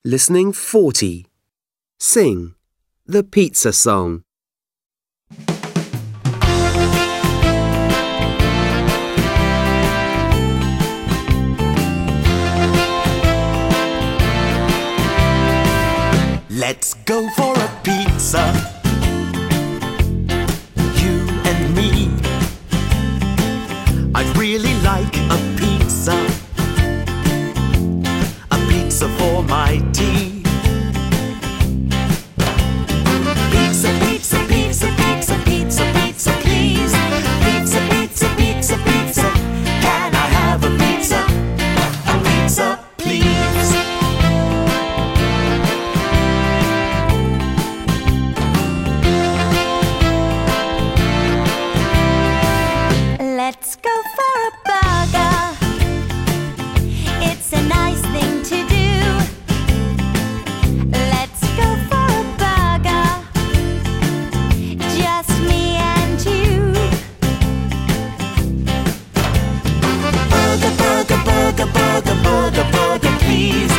Listening 40. Sing the pizza song. Let's go for a pizza, you and me. I'd really like a pizza for my tea. Pizza, pizza, pizza, pizza, pizza, pizza, please. Pizza, pizza, pizza, pizza. Can I have a pizza? A pizza, please. Let's go for a burger. It's a nice thing to do. Let's go for a burger. Just me and you. Burger, burger, burger, burger, burger, burger, please.